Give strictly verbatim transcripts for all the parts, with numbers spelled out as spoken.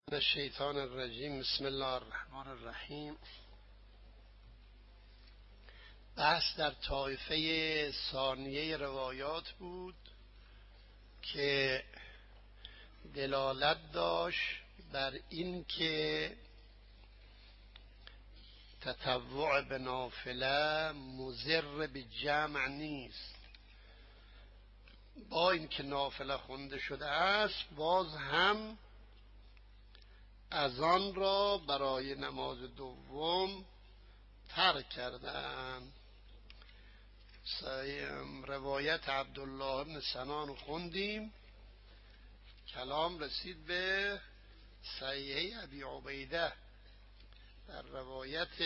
الشیطان الرجیم. بسم الله الرحمن الرحیم. بحث در طایفه ثانیه روایات بود که دلالت داشت بر این که تطوع به نافله مضر به جمع نیست. با این که نافله خونده شده است، باز هم اذان را برای نماز دوم ترک کردند. روایت عبدالله بن سنان خوندیم، کلام رسید به صحیح ابی عبیده. در روایت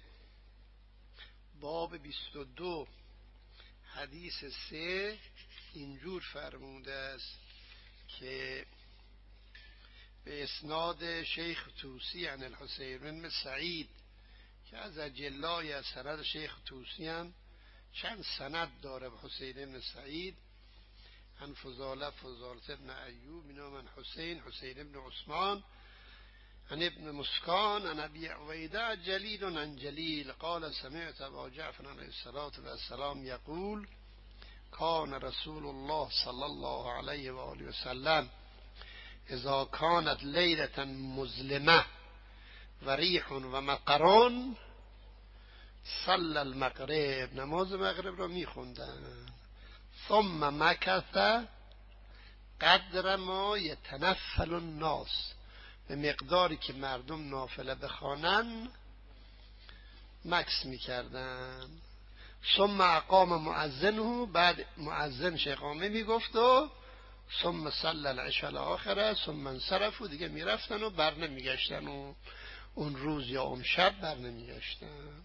باب بیست و دو حدیث سه اینجور فرموده است که به اسناد شیخ طوسی عن الحسین بن سعید که از اجلای از سند شیخ طوسی هم چند سند داره. به حسین بن سعید عن فضاله فضاله بن ایوب اینا من حسین حسین بن عثمان عن ابن مسکان عن ابی عبیده جلیل عن جلیل قال سمعت ابا جعفر علیه الصلاة والسلام یقول کان رسول الله صلی الله علیه و آله و سلم اذا كانت لیلة مظلمه و ریح و مطر صلی المغرب، نماز مغرب را میخوندن. ثم مکث قدر ما یتنفل الناس، به مقداری که مردم نافله بخوانن مکث میکردن. ثم اقام مؤذنه، بعد مؤذنش اقامه میگفت و ثم صلی العشاء الاخره ثم انصرف، و دیگه میرفتن و بر نمیگشتن و اون روز یا اون شب بر نمیگشتن.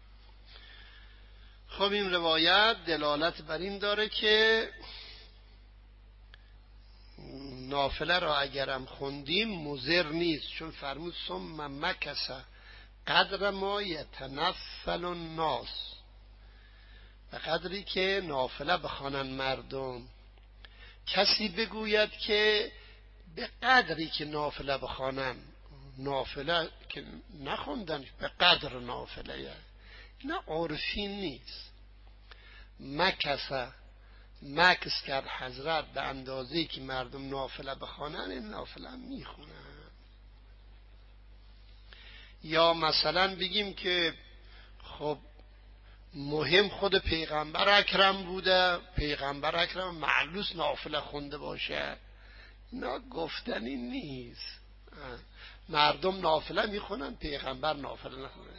خب این روایت دلالت بر این داره که نافله را اگرم خوندیم مضر نیست، چون فرمود ثم مکث قدر ما یتنفل الناس، به قدری که نافله بخوانن مردم. کسی بگوید که به قدری که نافله بخوانن، نافله که نخوندن به قدر نافله، نه عرفی نیست. مکث مکث کرد حضرت به اندازه‌ای که مردم نافله بخوانن، این نافله هم میخونن. یا مثلا بگیم که خب مهم خود پیغمبر اکرم بوده، پیغمبر اکرم معلوس نافله خونده باشه، نه گفتنی نیست. مردم نافله میخونن، پیغمبر نافله نخونه.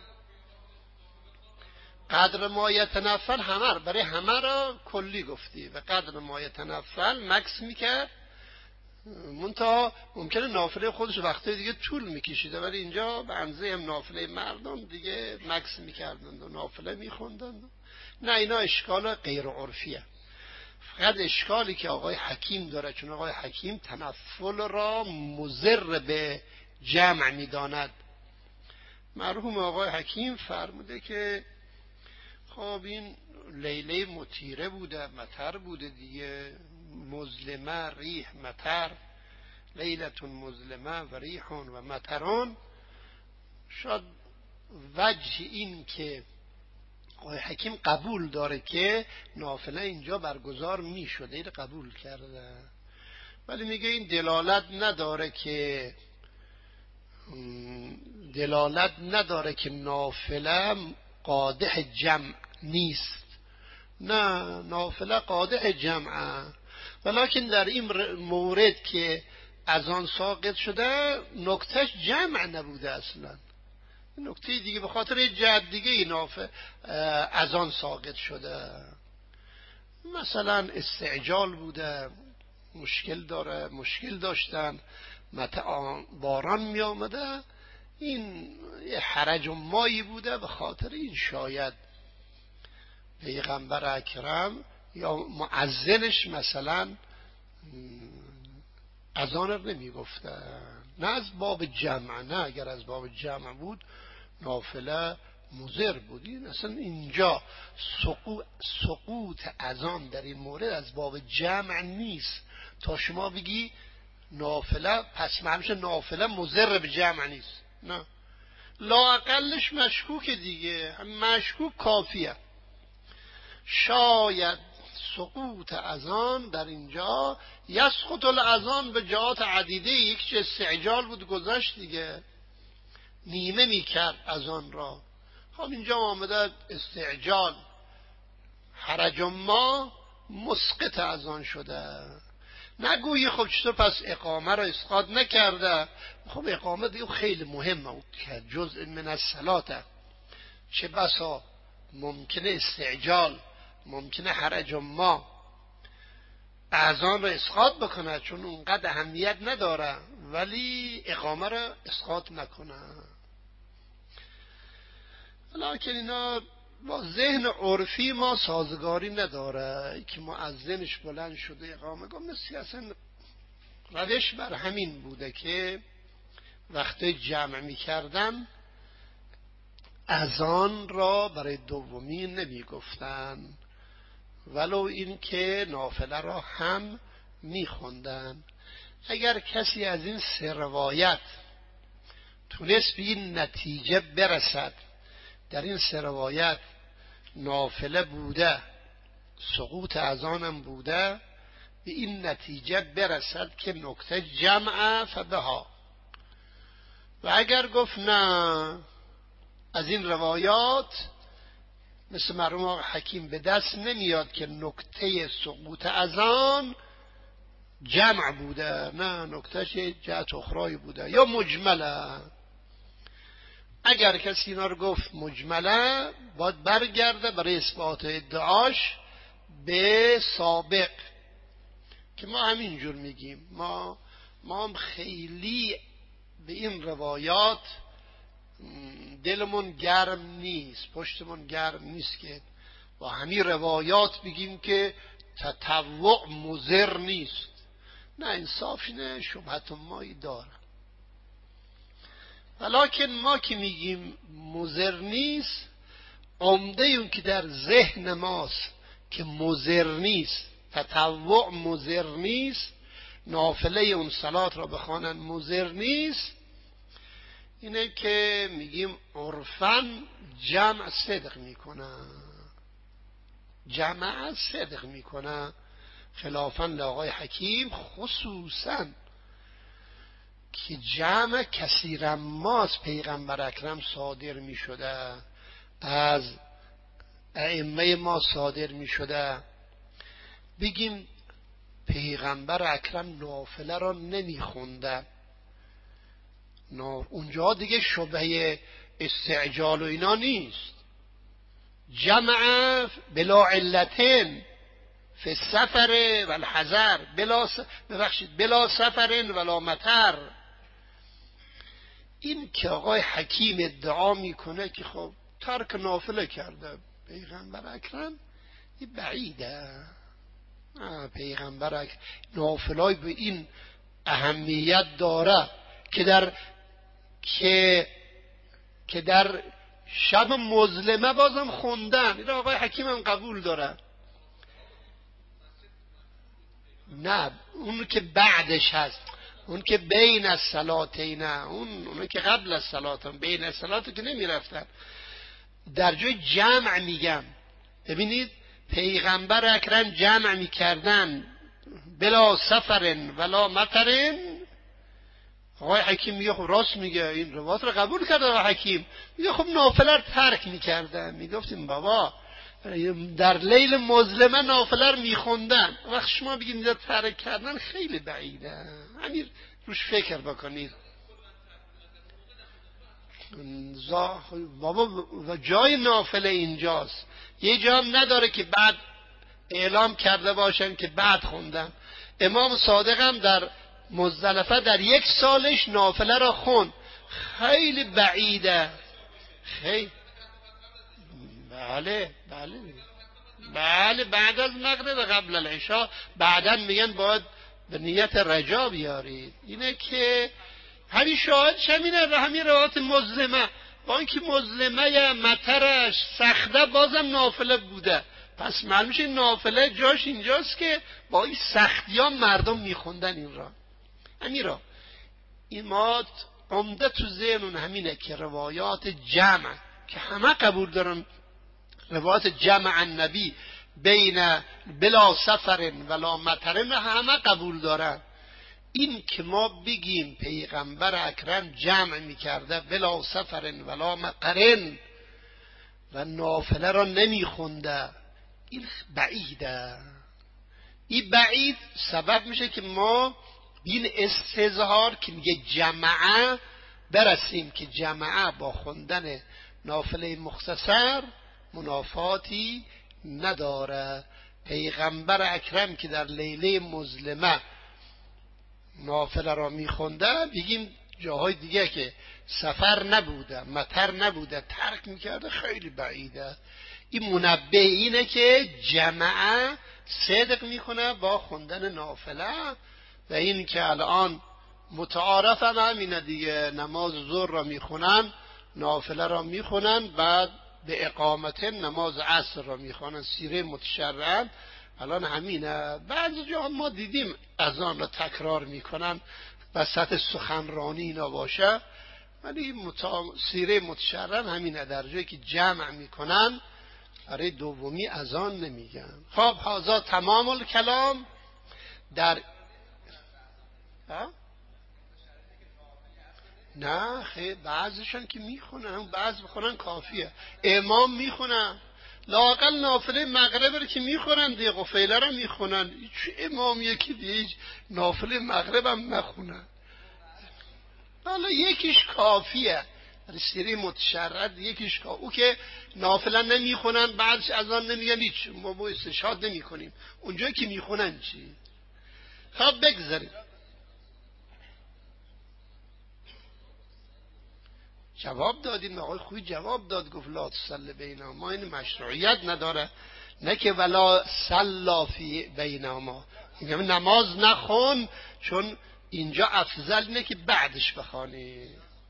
قدر ما یتنفل همه برای همه را کلی گفتی. و قدر ما یتنفل مکس میکرد، منتها ممکنه نافله خودش وقتی دیگه طول میکشیده، ولی اینجا به اندازه هم نافله مردم دیگه مکس میکردند و نافله میخوندند. نه، اینا اشکال غیر عرفیه. فقط اشکالی که آقای حکیم داره، چون آقای حکیم تنفل را مضر به جمع میداند. مرحوم آقای حکیم فرموده که خب این لیله مطیره بوده، مطر بوده دیگه، مظلمه ریح مطر، لیلتون مظلمه و ریحون و مطرون. شاید وجه این که آقای حکیم قبول داره که نافله اینجا برگزار می شده، این قبول کرده، ولی میگه این دلالت نداره که دلالت نداره که نافله قادح جمع نیست. نه، نافله قادح جمعه، ولیکن در این مورد که اذان ساقط شده نکتهش جمع نبوده اصلا. نکته دیگه به خاطر جهت دیگه این نافله اذان ساقط شده، مثلا استعجال بوده، مشکل داره مشکل داشتن، متى باران می آمده، این یه حرج و مایی بوده، به خاطر این شاید پیغمبر اکرم یا مؤذنش مثلا اذان رو نمی گفتن. نه از باب جمع، نه، اگر از باب جمع بود نافله مضر بودین. اصلا اینجا سقوط, سقوط اذان در این مورد از باب جمع نیست تا شما بگی نافله، پس معنیش نافله مضر به جمع نیست، نه، لااقلش مشکوک دیگه، مشکوک کافیه. شاید سقوط اذان در اینجا یسقط الاذان به جهات عدیده، یک چه استعجال بود گذشت دیگه، نیمه میکرد اذان را. خب اینجا آمده استعجال، حرج ما مسقط اذان شده. نگویی خب چطور پس اقامه را اسقاط نکرده؟ خب اقامه دیگه خیلی مهمه که جزء من الصلاة، چه بسا ممکنه استعجال، ممکنه حرج ما اذان را اسقاط بکنه چون اونقدر اهمیت نداره، ولی اقامه را اسقاط نکنه. لکن اینا با ذهن عرفی ما سازگاری نداره که مؤذنش بلند شده اقامه گفت، مثل اصلا روش بر همین بوده که وقتی جمع می کردن اذان را برای دومی نمی گفتن، ولو این که نافله را هم می خوندن. اگر کسی از این سه روایت تونست به این نتیجه برسد، در این سه روایت نافله بوده، سقوط اذانم بوده، به این نتیجه برسد که نکته جمع فبها. و اگر گفت نه، از این روایات مثل مرحوم آقا حکیم به دست نمیاد که نکته سقوط اذان جمع بوده، نه، نکتهش جهت اخرای بوده یا مجمله. اگر کسی اینا رو گفت مجمله، باید برگرده برای اثبات ادعاش به سابق، که ما همینجور میگیم. ما ما هم خیلی به این روایات دلمون گرم نیست، پشتمون گرم نیست که با همین روایات بگیم که تطوع مضر نیست. نه، انصاف اینه، شبهت مایی داره. ولیکن ما که میگیم مضر نیست، عمده اون که در ذهن ماست که مضر نیست، تطوع مضر نیست، نافله اون صلات را بخوانن مضر نیست، اینه که میگیم عرفاً جمع صدق میکنه، جمع صدق میکنه، خلافاً لآقای حکیم خصوصاً که جمع کثیرا ماست پیغمبر اکرم صادر می شده، از ائمه ما صادر می شده. بگیم پیغمبر اکرم نافله را نمی خونده، اونجا دیگه شبهه استعجال و اینا نیست. جمع بلا علتین فی السفر و الحضر، بلا س... ببخشید بلا سفر ولا مطر. این که آقای حکیم ادعا میکنه که خب ترک نافله کرده پیغمبر اکرم، این بعیده. پیغمبر اکرم نافلای به این اهمیت داره که در که که در شب مظلمه بازم خوندن. این آقای حکیم هم قبول داره. نه، اون که بعدش هست، اون که بین الصلاتینه، اون اون که قبل از صلات، بین الصلات که نمی رفتن. در جای جمع میگم، ببینید پیغمبر اکرم جمع میکردن بلا سفرن ولا مطرن. آقای حکیم میگه خب راست میگه، این روایت رو قبول کرده آقای حکیم. میگه خب نافله رو ترک میکردن. میگفتیم بابا در لیل مظلمه نافله رو میخوندن، وقت شما بگید اینجا ترک کردن خیلی بعیده. همین روش فکر بکنید. بابا و جای نافله اینجاست، یه جا هم نداره که بعد اعلام کرده باشن که بعد خوندن. امام صادق هم در مزدلفه در یک سالش نافله را خون. خیلی بعیده. خیلی بله بله بله بعد از مغرب قبل العشاء. بعداً میگن باید به نیت رجا بیارید. اینه که همین شاهدش همینه و همین روایت مظلمه، با اینکه مظلمه مطرش سخته بازم نافله بوده. پس معلومش این نافله جاش اینجاست که با این سختی ها مردم میخوندن این را. امیرا این ما عمده تو ذهنون همینه که روایات جمع که همه قبول دارن، روایات جمع النبی بین بلا سفر ولا مطر همه قبول دارن. این که ما بگیم پیغمبر اکرم جمع میکرده بلا سفر ولا مطر و نافله را نمیخونده، این بعیده. این بعید سبب میشه که ما این استظهار که میگه جمعه برسیم که جمعه با خوندن نافله مختصر منافاتی نداره. پیغمبر اکرم که در لیله مظلمه نافله را میخونده، بگیم جاهای دیگه که سفر نبوده مطر نبوده ترک میکرده، خیلی بعیده. این منبه اینه که جمعه صدق میکنه با خوندن نافله. و این که الان متعارف هم همینه دیگه، نماز ظهر را میخونن نافله را میخونن، بعد به اقامت نماز عصر را میخونن. سیره متشرعن الان همینه. بعضی جا ما دیدیم اذان را تکرار میکنن وسط سخنرانی اینا باشه، ولی متا... سیره متشرعن همینه، در جایی که جمع میکنن برای دومی اذان نمیگن. خب هذا تمام الکلام. در ها؟ نه خیلی بعضشان که میخونن، بعض بخونن کافیه. امام میخونن لااقل نافله مغرب رو که میخونن دیگه، قفیله رو میخونن. چه امام یکی دیگه نافله مغرب هم نخونن؟ حالا یکیش کافیه، سیره متشرعه یکیش کافیه. او که نافله نمیخونن بعدش اذان نمیگن، هیچ ما با استشهاد نمی کنیم. اونجایی که میخونن چی؟ خب بگذاریم. جواب دادیم، آقای خوی جواب داد، گفت لا تصلی بینهما، این مشروعیت نداره. نه که ولا صلا فی بینهما، میگم نماز نخون، چون اینجا افضل اینه که بعدش بخوانی.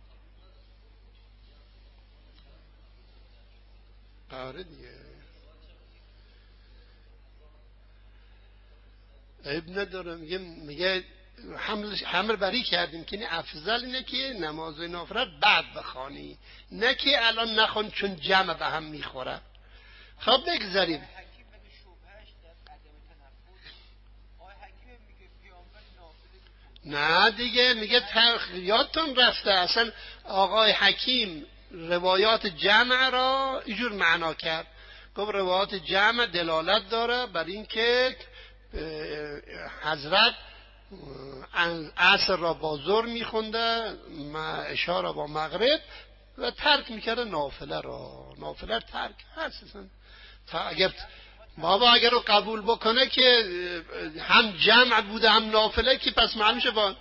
آره دیگه عیب نداره. میگه میگه حمل بری کردیم که این افضل اینه که نماز نافله بعد بخوانی، نه که الان نخون چون جمع به هم میخوره. خب بگذاریم. نه دیگه میگه یادتون رفته اصلا آقای حکیم روایات جمع را اینجور معنا کرد، گفت روایات جمع دلالت داره بر این که حضرت عصر را با ظهر میخونده، عشا را با مغرب، و ترک میکرده نافله را. نافله ترک هست تا اگر بابا اگر رو قبول بکنه که هم جمع بوده هم نافله، که پس معلوم شه با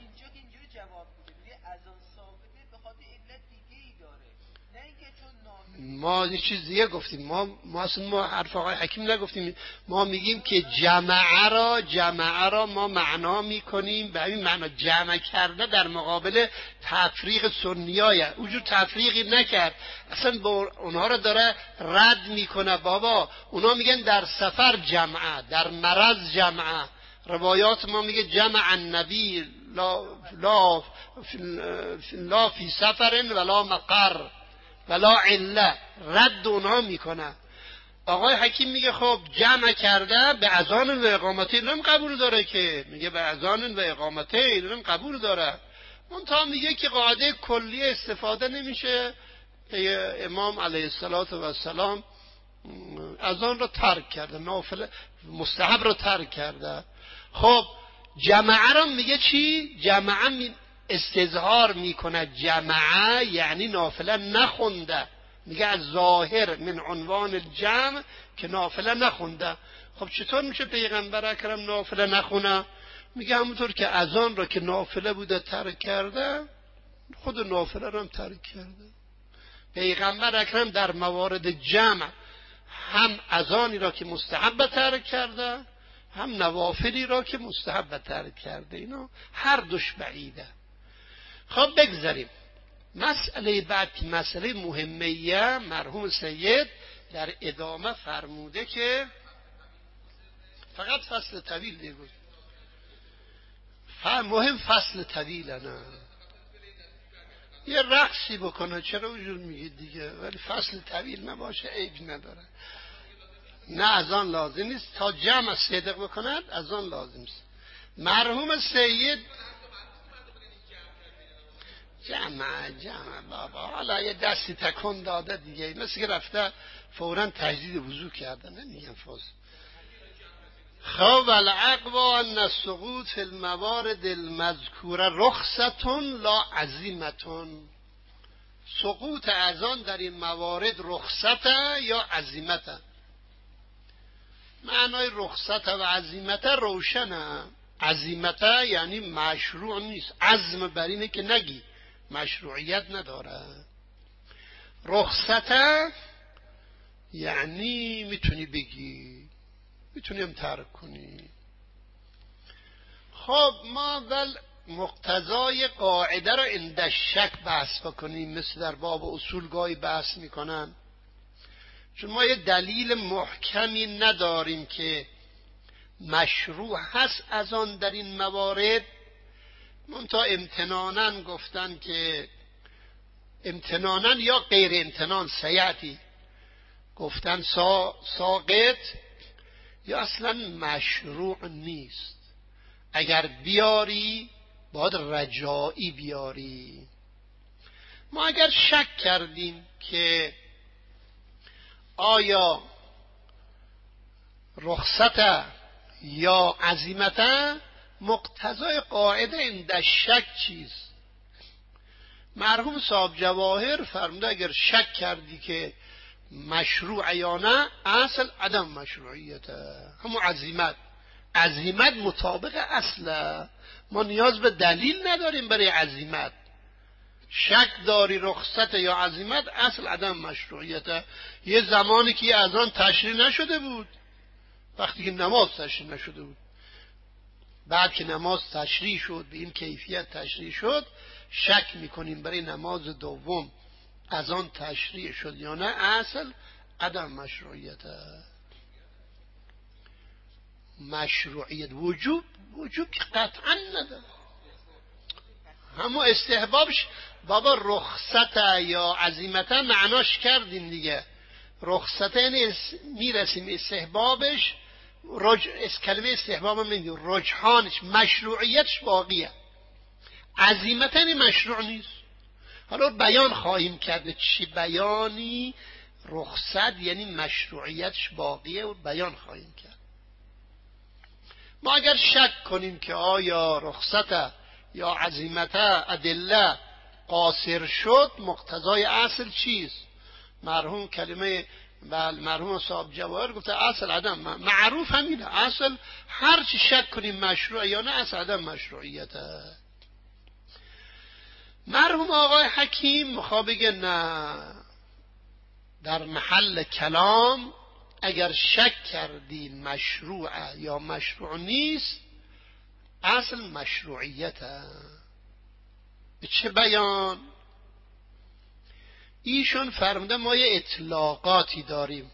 ما یه چیز دیگه گفتیم. ما ما اصلا ما حرف آقای حکیم نگفتیم. ما میگیم که جمعه را جمعه را ما معنا میکنیم به این معنا جمع کرده در مقابل تفریق سنیای. اونجور تفریقی نکرد، اصلا با اونها را داره رد میکنه. بابا اونا میگن در سفر جمعه، در مرض جمعه. روایات ما میگه جمع النبی لا لا لا فی سفر ولا مقر ولا عله، رد اونها میکنه. آقای حکیم میگه خب جمع کرده به اذان و اقامته اینم قبول داره، که میگه به اذان و اقامته اینم قبول داره. منتها میگه که قاعده کلی استفاده نمیشه. امام علیه السلام اذان رو ترک کرده، نافله مستحب رو ترک کرده. خب جمعه رو میگه چی؟ جمعه می استظهار میکنه، جمعه یعنی نافله نخونده. میگه از ظاهر من عنوان الجمع که نافله نخونده. خب چطور میشه پیغمبر اکرم نافله نخونه؟ میگه همونطور که اذان را که نافله بوده ترک کرده، خود نافله را هم ترک کرده. پیغمبر اکرم در موارد جمع هم اذانی را که مستحب ترک کرده، هم نوافلی را که مستحب ترک کرده. اینا هر دوش بعیده. خب بگذاریم. مسئله بعد که مسئله مهمیه، مرحوم سید در ادامه فرموده که فقط فصل طویل دیگه مهم فصل طویله، نه یه رقصی بکنه چرا اونجور میگید دیگه، ولی فصل طویل نباشه عیب نداره. نه از آن لازم نیست، تا جمع صدق بکند از آن لازم است. مرحوم سید جمع جمع بابا، حالا یه دستی تکون داده دیگه، مثل که رفته فوراً تجدید وضو کرده، نمیگم فاز. خب العقوا ان السقوط فی الموارد المذکوره رخصتون لا عزیمتون. سقوط از آن در این موارد رخصته یا عزیمته. معنای رخصت و عزیمت روشنه. عزیمت یعنی مشروع نیست، عزم بر اینه که نگی، مشروعیت نداره. رخصت یعنی میتونی بگی، میتونیم ترک کنی. خب ما ول مقتضای قاعده رو اند شک بحث بکنیم، مثل در باب اصول گاهی بحث میکنن، چون ما یه دلیل محکمی نداریم که مشروع هست از آن در این موارد. منتها امتنانن گفتن که امتنانن یا غیر امتنان سیعتی گفتن سا ساقط یا اصلا مشروع نیست. اگر بیاری باید رجائی بیاری. ما اگر شک کردیم که آیا رخصت یا عزیمت، مقتضای قاعده اند شک چیست؟ مرحوم صاحب جواهر فرموده اگر شک کردی که مشروع یا نه، اصل عدم مشروعیت، همون عزیمت. عزیمت مطابق اصله، ما نیاز به دلیل نداریم برای عزیمت. شک داری رخصت یا عزیمت، اصل عدم مشروعیت. یه زمانی که از آن تشریع نشده بود، وقتی که نماز تشریع نشده بود، بعد که نماز تشریع شد، به این کیفیت تشریع شد، شک میکنیم برای نماز دوم از آن تشریع شد یا نه، اصل عدم مشروعیت. مشروعیت وجوب وجوب که قطعا نداره، همون استحبابش. بابا رخصت یا عزیمت معناش کردیم دیگه. رخصت یعنی میرسیم استحبابش، رج... اس کلمه استحباب هم میگیم رجحانش، مشروعیتش باقیه. عزیمت یعنی مشروع نیست. حالا بیان خواهیم کرد چی بیانی رخصت یعنی مشروعیتش باقیه و بیان خواهیم کرد. ما اگر شک کنیم که آیا رخصت یا عزیمت ادله قاصر شد، مقتضای اصل چیست؟ مرحوم کلمه بل مرحوم صاحب جواهر گفته اصل عدم، معروف همینه، اصل هر چی شک کنیم مشروع یا نه، اصل عدم مشروعیته. مرحوم آقای حکیم میخواد بگه نه، در محل کلام اگر شک کردین مشروع یا مشروع نیست، اصل مشروعیته. به چه بیان؟ ایشون فرموده ما یه اطلاقاتی داریم،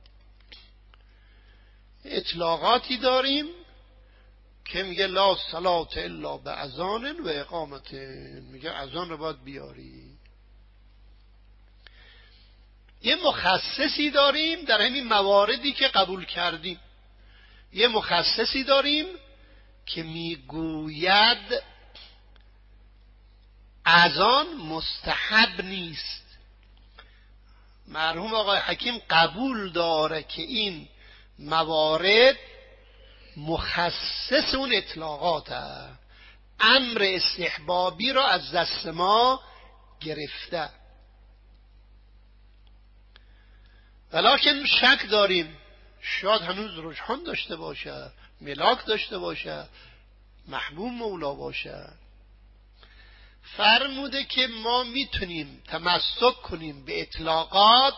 اطلاقاتی داریم که میگه لا صلات الا به اذان و اقامت، میگه اذان رو باید بیاری. یه مخصصی داریم در همین مواردی که قبول کردیم، یه مخصصی داریم که میگوید اذان مستحب نیست. مرحوم آقای حکیم قبول داره که این موارد مخصص اون اطلاقاته، امر استحبابی را از دست ما گرفته، ولیکن شک داریم شاید هنوز رجحان داشته باشه، ملاک داشته باشه، محبوب مولا باشه. فرموده که ما میتونیم تمسک کنیم به اطلاقات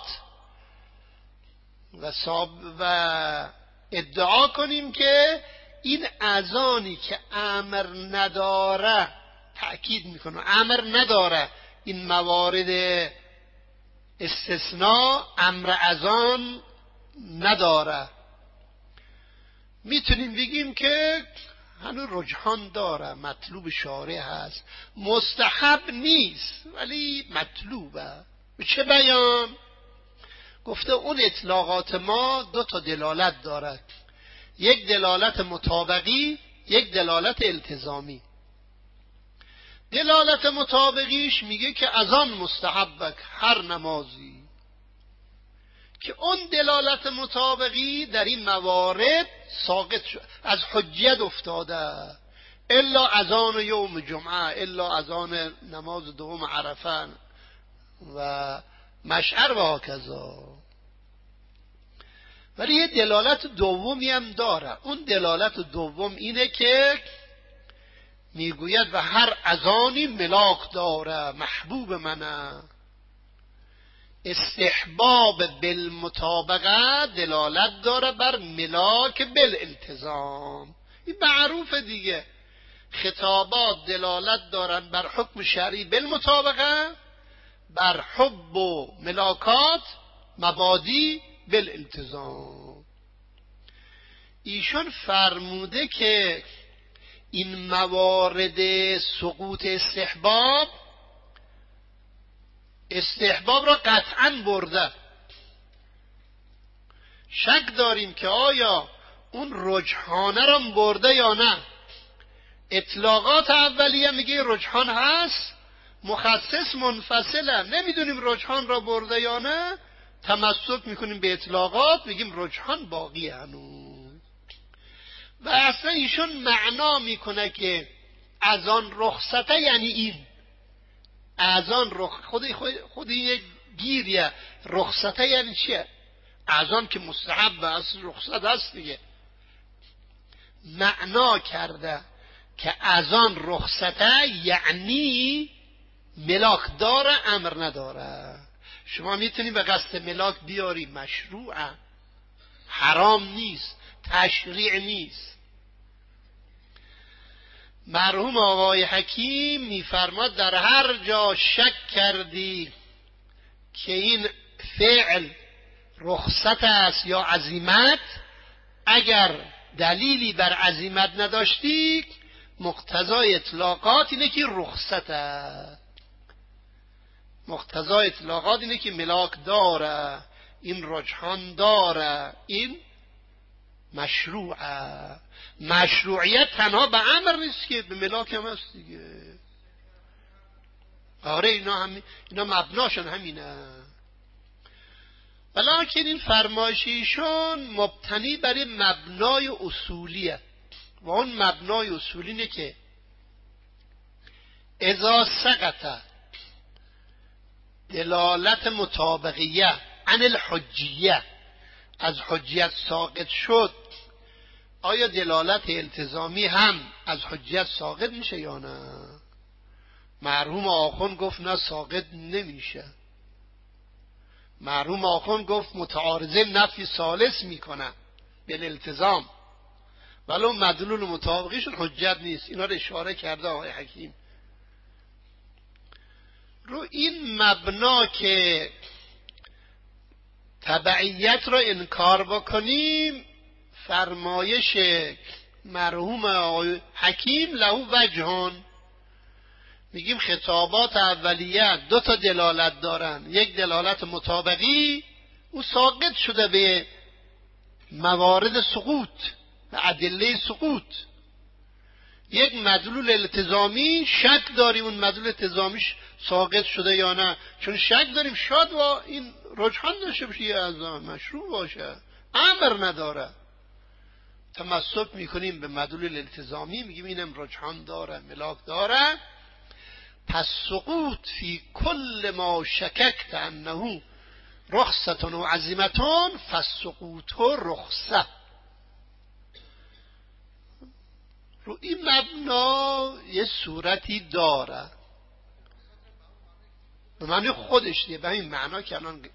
و, و ادعا کنیم که این اذانی که امر نداره، تأکید میکنه امر نداره، این موارد استثناء امر اذان نداره، میتونیم بگیم که هنوز رجحان داره، مطلوب شارع هست، مستحب نیست ولی مطلوبه. به چه بیان؟ گفته اون اطلاقات ما دو تا دلالت دارد، یک دلالت مطابقی، یک دلالت التزامی. دلالت مطابقیش میگه که از آن مستحبک هر نمازی، که اون دلالت مطابقی در این موارد ساقط شد، از حجیت افتاده، الا اذان یوم جمعه، الا اذان نماز دوم عرفه و مشعر و هکذا. ولی یه دلالت دومی هم داره. اون دلالت دوم اینه که میگوید و هر اذانی ملاک داره، محبوب منه. استحباب بالمطابقه دلالت داره بر ملاک بالالتزام. این معروف دیگه، خطابات دلالت دارن بر حکم شرعی بالمطابقه، بر حب و ملاکات مبادی بالالتزام. ایشون فرموده که این موارد سقوط استحباب استحباب را قطعاً برده. شک داریم که آیا اون رجحانه را برده یا نه. اطلاقات اولیه میگه رجحان هست، مخصص منفصله، نمیدونیم رجحان را برده یا نه، تمسک میکنیم به اطلاقات، میگیم رجحان باقی هنوز. و اصلا ایشون معنا میکنه که از آن رخصته یعنی این از آن رخ خود خود, خود این گیریه. رخصته یعنی چیه؟ از آن که مستحب است، رخصت هست دیگه. معنا کرده که از آن رخصته یعنی ملاک داره، امر نداره. شما میتونی به قصد ملاک بیاری، مشروعه، حرام نیست، تشریع نیست. مرحوم آقای حکیم میفرماد در هر جا شک کردی که این فعل رخصت است یا عزیمت، اگر دلیلی بر عزیمت نداشتی، مقتضای اطلاقات اینه که رخصت است. مقتضای اطلاقات اینه که ملاک داره، این رجحان داره، این مشروعه. مشروعیت تنها به امر نیست که به ملاک هم هست دیگه. آره اینا هم اینا مبناشن همینه. ولیکن این فرمایشیشون مبتنی بر مبنای اصولیه و اون مبنای اصولی اینه که اذا سقط دلالت مطابقیه عن الحجیه، از حجیت ساقط شد، آیا دلالت التزامی هم از حجیت ساقط میشه یا نه؟ مرحوم آخوند گفت نه، ساقط نمیشه. مرحوم آخوند گفت متعارضه نفی ثالث میکنه بالالتزام، ولی اون مدلول مطابقیشون حجت نیست. اینا رو اشاره کرده آقای حکیم. رو این مبنا که تبعیت را انکار بکنیم، فرمایش مرحوم آقای حکیم له وجهان. میگیم خطابات اولیه دو تا دلالت دارن، یک دلالت مطابقی، او ساقط شده به موارد سقوط و ادله سقوط. یک مدلول التزامی، شک داریم اون مدلول التزامیش ساقط شده یا نه، چون شک داریم شاید و این رجحان داشته باشه یا از مشروع باشه، امر نداره. تمسک میکنیم به مدلول التزامی، میگیم اینم رجحان داره، ملاک داره. پس سقوط فی کل ما شککت انه رخصتون و عزیمتون فسقوط و رخصت. رو این مبنا یه صورتی داره به معنی خودش دیگه، به این معنا که الان،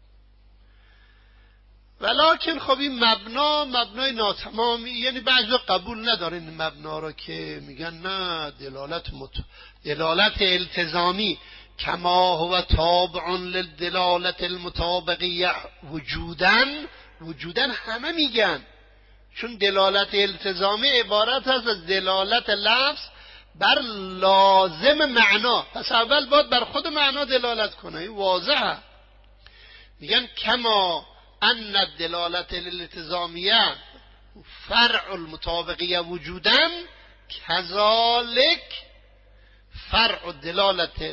ولیکن خب این مبنا مبنای ناتمامی، یعنی بعضی قبول ندارن این مبنا رو که میگن نه دلالت مت... دلالت التزامی کما هو تابع للدلالت المطابقیه وجودن وجودن همه میگن، چون دلالت التزامی عبارت هست از دلالت لفظ بر لازم معنا، پس اول باید بر خود معنا دلالت کنه. این واضحه. میگن کما ان الدلالت الالتزامیه فرع المطابقیه وجودن، کذالک فرع الدلالت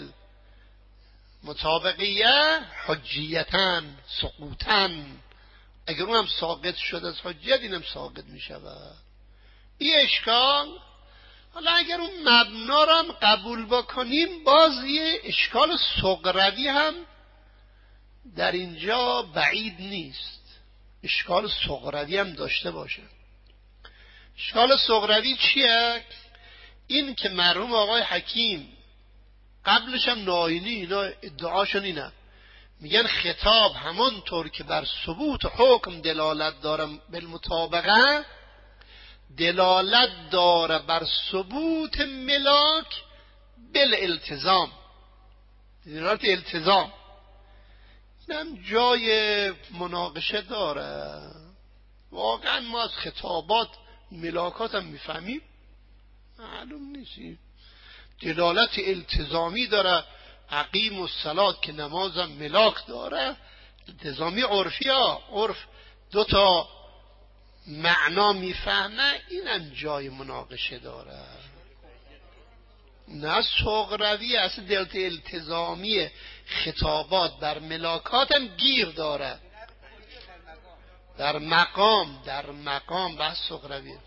المطابقیه حجیتن سقوطن. اگر اون هم ساقط شد از حجیت، اینم ساقط می شود. این اشکال، حالا اگر اون مبنا رو هم قبول بکنیم، باز یه اشکال صغروی هم در اینجا بعید نیست. اشکال صغروی هم داشته باشه. اشکال صغروی چیه؟ این که مرحوم آقای حکیم قبلش هم ناینی اینا ادعاشون اینه، میگن خطاب همانطور که بر ثبوت حکم دلالت داره بالمطابقه، دلالت داره بر ثبوت ملاک بالالتزام، دلالت التزام. اینم جای مناقشه داره. واقعا ما از خطابات ملاکات هم میفهمیم، معلوم نیست. دلالت التزامی داره، اقیم الصلات که نمازم ملاک داره. التزامی عرفی ها، عرف دو تا معنا میفهمه، اینم جای مناقشه داره. نه صغروی، اصلا دلالت التزامی خطابات بر ملاکات هم گیر داره. در مقام در مقام بحث صغروی.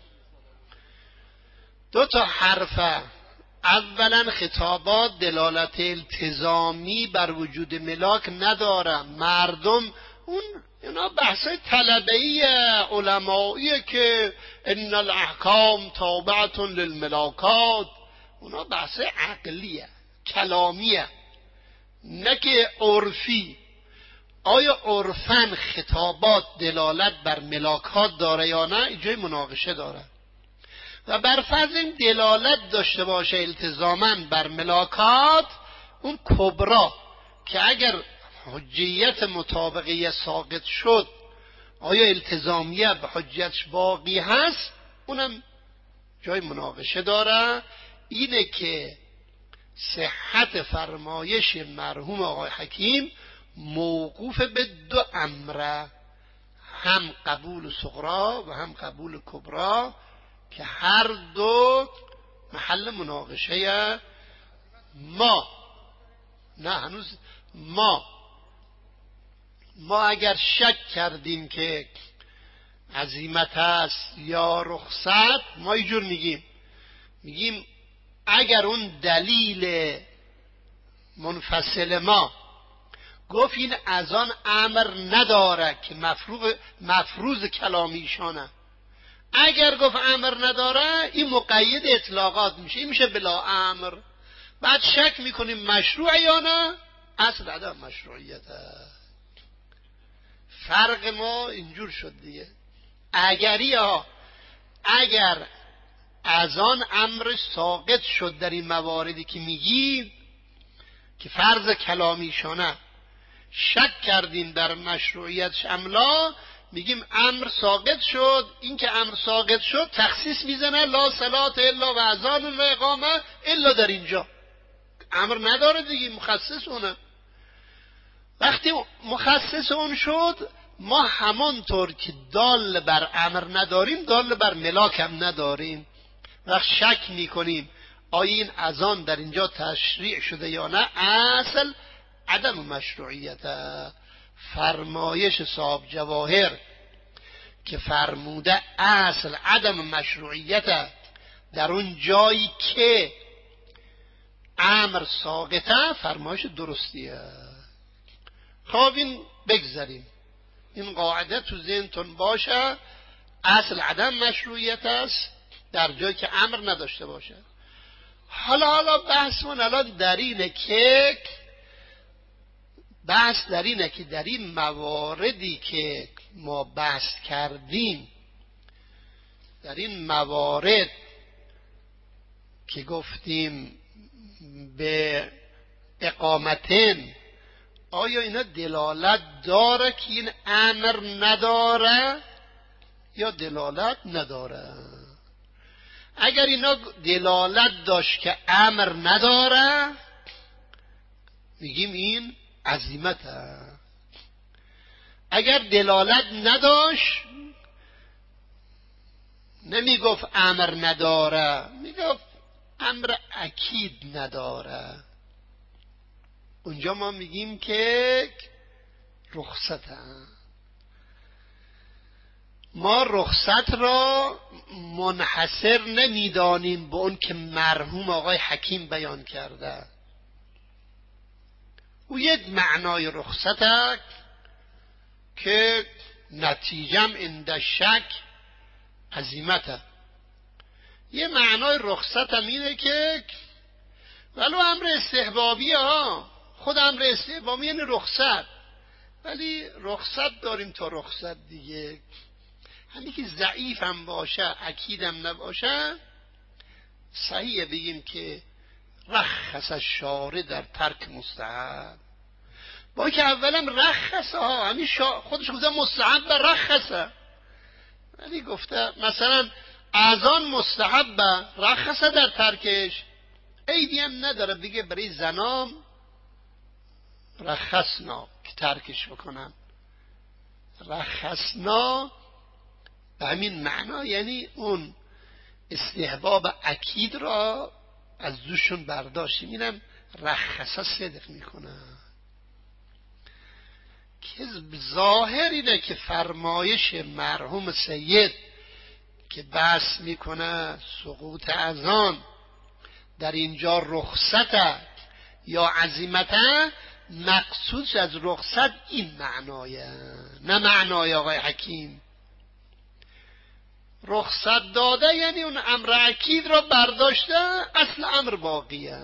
دو تا حرفه. اولا خطابات دلالت التزامی بر وجود ملاک نداره. مردم اون اینا بحثای طلبه‌ای علماییه که ان الاحکام تابعه للملاکات، اونا بحثای عقلیه کلامیه، نه که عرفی. آیا عرفاً خطابات دلالت بر ملاکات داره یا نه؟ اینجای مناقشه داره. و بر فرض این دلالت داشته باشه التزاماً بر ملاکات، اون کبرا که اگر حجیت مطابقیه ساقط شد، آیا التزامیه به حجیتش باقی هست؟ اونم جای مناقشه داره. اینه که صحت فرمایش مرحوم آقای حکیم موقوف به دو امره، هم قبول صغرا و هم قبول کبرا، که هر دو محل مناقشه ما. نه هنوز ما ما اگر شک کردیم که عزیمت است یا رخصت، ما اینجور میگیم میگیم اگر اون دلیل منفصل ما گفت این از آن امر نداره که مفروض مفروض کلامیشانه، اگر گفت امر نداره، این مقید اطلاقات میشه، این میشه بلا امر. بعد شک میکنیم مشروع یا نه، اصل عدم مشروعیت. فرق ما اینجور شد دیگه. اگری ها اگر از آن امر ساقط شد در این مواردی که میگیم که فرض کلامیشانه، شک کردیم در مشروعیتش املا، میگیم امر ساقط شد. این که امر ساقط شد تخصیص میزنه لا صلات الا و اذان و اقامه الا در اینجا. امر نداره دیگه، مخصص اونه. وقتی مخصص اون شد، ما همانطور که دال بر امر نداریم دال بر ملاک هم نداریم. وقت شک میکنیم آیا این اذان در اینجا تشریع شده یا نه، اصل عدم مشروعیت. فرمایش صاحب جواهر که فرموده اصل عدم مشروعیت در اون جایی که امر ساقطه، فرمایش درستیه. خب این بگذاریم، این قاعده تو ذهنتون باشه، اصل عدم مشروعیت است در جایی که امر نداشته باشه. حالا حالا بحثمون الان در اینه که بحث در اینه که در این مواردی که ما بحث کردیم، در این موارد که گفتیم به اقامتن، آیا اینا دلالت داره که این امر نداره یا دلالت نداره. اگر اینا دلالت داشت که امر نداره میگیم این عزیمته. اگر دلالت نداشت نمیگفت امر نداره، میگفت امر اکید نداره. اونجا ما میگیم که رخصته. ما رخصت را منحصر نمیدانیم به اون که مرحوم آقای حکیم بیان کرده. او یک معنای رخصت که نتیجم اند شک عزیمته. یه معنای رخصت هم اینه که ولو امر استحبابی ها، خود امر استحبابی یعنی رخصت، ولی رخصت داریم تا رخصت دیگه. همین که ضعیف هم باشه اکید هم نباشه صحیحه بگیم که رخص الشارع در ترک مستحب. با که اولم رخصه ها، همین خودش گفته مستحب و رخصه، ولی گفته مثلا اذان مستحب رخصه در ترکش، عیبی هم نداره دیگه برای زنام رخصنا که ترکش بکنن. رخصنا به همین معنا یعنی اون استحباب اکید را از دوشون برداشتیم. اینم رخصه صدق میکنه که ظاهر اینه که فرمایش مرحوم سید که بحث میکنه سقوط اذان در اینجا رخصت یا عزیمت، مقصود از رخصت این معنایه، نه معنای آقای حکیم. رخصت داده یعنی اون امر اکید را برداشته، اصل امر باقیه.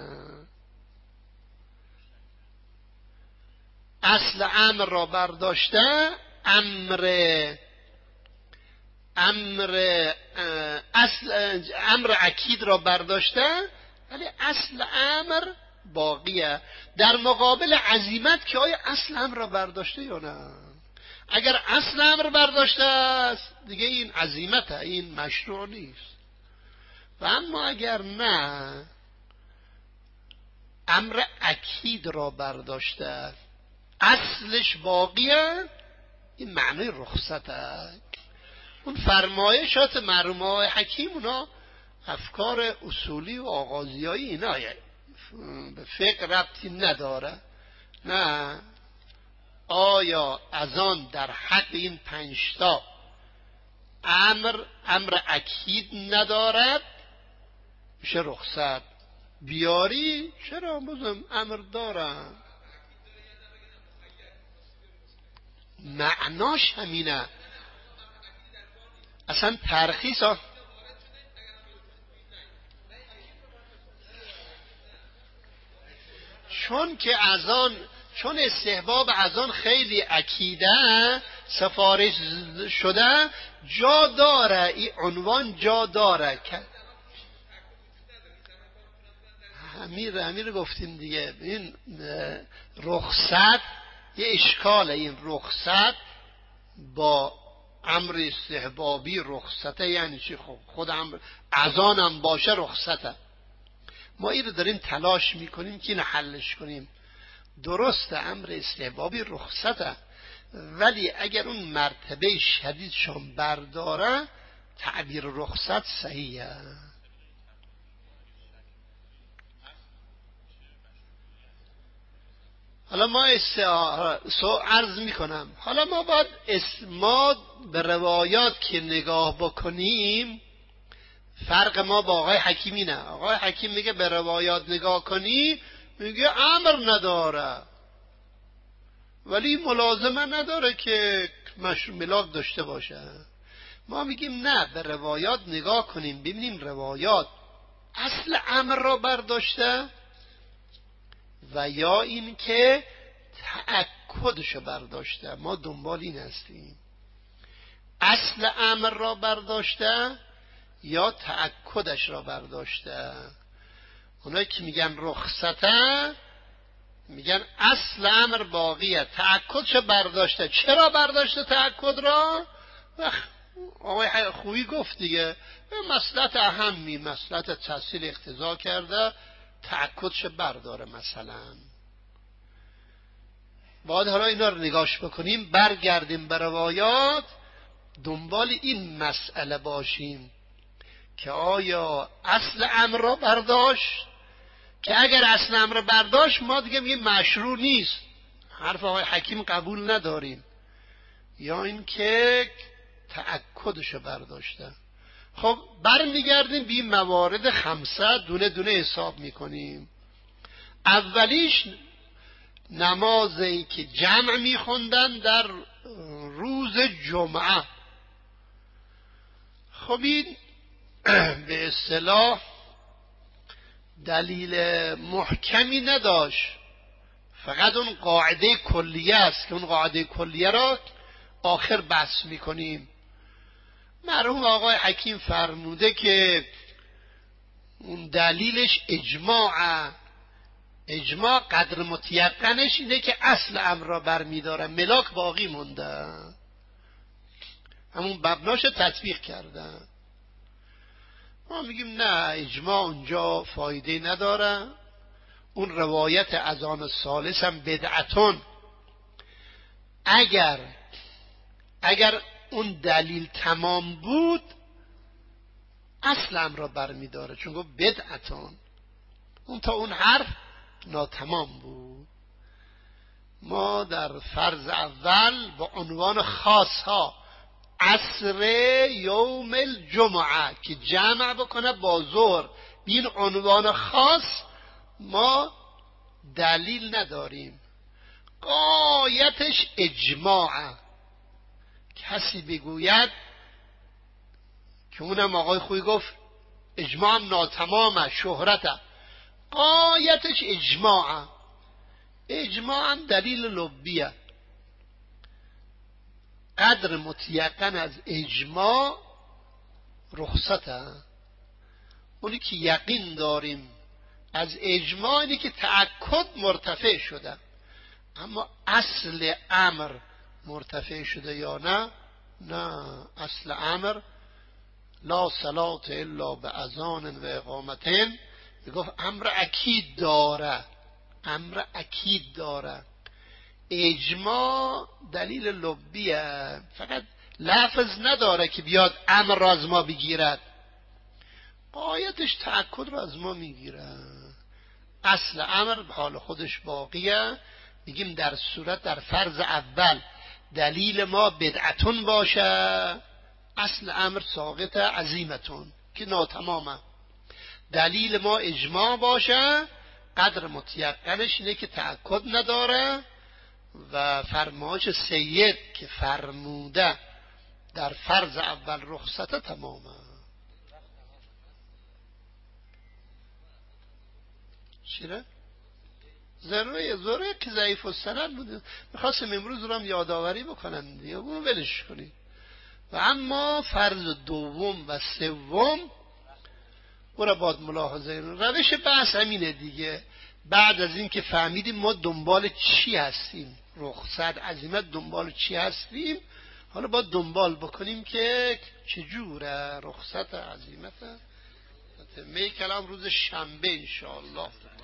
اصل امر را برداشته، امر امر اصل امر اکید را برداشته، ولی اصل امر باقیه. در مقابل عزیمت که آیا اصل امر را برداشته یا نه؟ اگر اصل امر برداشته است دیگه این عزیمته، این مشروع نیست. و اما اگر نه امر اکید را برداشته اصلش باقیه، این معنی رخصته. اون فرمایشات مرحوم آقای حکیم اونا افکار اصولی و آغازیایی اینا به فقه ربطی نداره. نه آیا اذان در حق این پنجتا امر امر اکید ندارد میشه رخصت بیاری؟ چرا بازم امر دارم. معناش همینه، اصلا ترخیص ها. چون که اذان، چون استحباب اذان خیلی اکیده سفارش شده، جا داره، این عنوان جا داره. همین همین گفتیم دیگه. این رخصت یه اشکاله، این رخصت با امر استحبابی رخصته یعنی چی؟ خب خود امر اذان هم باشه رخصته. ما این رو داریم تلاش میکنیم که اینو حلش کنیم. درست امر استحبابی رخصته، ولی اگر اون مرتبه شدیدشون برداره تعبیر رخصت صحیحه. حالا ما سو عرض میکنم، حالا ما باید ما به روایات که نگاه بکنیم، فرق ما با آقای حکیم اینه. آقای حکیم میگه به روایات نگاه کنی، میگه امر نداره، ولی ملازمه نداره که ملاک داشته باشه. ما میگیم نه، به روایات نگاه کنیم ببینیم روایات اصل امر را برداشته و یا این که تأکدشو برداشته. ما دنبال این هستیم، اصل امر را برداشته یا تأکدش را برداشته. اونایی که میگن رخصته میگن اصل امر باقیه، تأکدشو برداشته. چرا برداشته تأکد را؟ آقای خویی گفت دیگه مصلحت اهمی، مصلحت تحصیل اقتضا کرده تأکدش برداره. مثلا باید حالا اینا رو نگاش بکنیم، برگردیم به روایات، دنبال این مسئله باشیم که آیا اصل امر را برداشت، که اگر اصل امر را برداشت ما دیگه میگیم مشروع نیست، حرف آقای حکیم قبول نداریم، یا این که تأکدش رو برداشته. خب برمیگردیم به این موارد خمسه، دونه دونه حساب میکنیم. اولیش نمازی که جمع میخوندن در روز جمعه. خب این به اصطلاح دلیل محکمی نداشت، فقط اون قاعده کلیه است که اون قاعده کلیه را آخر بحث میکنیم. مرحوم آقای حکیم فرموده که اون دلیلش اجماع، اجماع قدر متیقنش اینه که اصل امر را برمیداره، ملاک باقی مونده، همون مبناش تطبیق کرده. ما میگیم نه، اجماع اونجا فایده نداره. اون روایت از آن ثالث هم بدعتون، اگر اگر اون دلیل تمام بود اصل امر را برمیداره، چون گفت بدعتون، اون تا اون حرف ناتمام بود. ما در فرض اول با عنوان خاص ها عصر یوم الجمعه که جمع بکنه با ظهر، بین عنوان خاص ما دلیل نداریم، غایتش اجماعه. کسی بگوید که اونم آقای خویی گفت اجماع هم ناتمامه، شهرته، غایتش اجماعه. اجماع هم دلیل لبیه، قدر متیقن از اجماع رخصته. اونی که یقین داریم از اجماع اینی که تأکد مرتفع شده، اما اصل امر مرتفع شده یا نه؟ نه، اصل امر لا صلات الا به اذان و اقامتین، میگفت امر اکید داره، امر اکید داره. اجماع دلیل لبیه، فقط لفظ نداره که بیاد امر را از ما بگیرد، قایتش تأکد را از ما میگیره. اصل امر به حال خودش باقیه. میگیم در صورت در فرض اول دلیل ما بدعتون باشه، اصل امر ساقط عزیمتون که ناتمامه. دلیل ما اجماع باشه، قدر متیقنش اینه که تأکد نداره. و فرمایش سید که فرموده در فرض اول رخصت تمامه. چیره؟ ضروره ضروره که ضعیف السند بود، میخواستم امروز رو هم یادآوری بکنم دیگه، اونو ولش کنید. و اما فرض دوم و سوم برای باید ملاحظه، روش بحث همینه دیگه. بعد از این که فهمیدیم ما دنبال چی هستیم، رخصت عزیمت دنبال چی هستیم، حالا باید دنبال بکنیم که چجوره رخصت عزیمت. می کلام روز شنبه انشاءالله.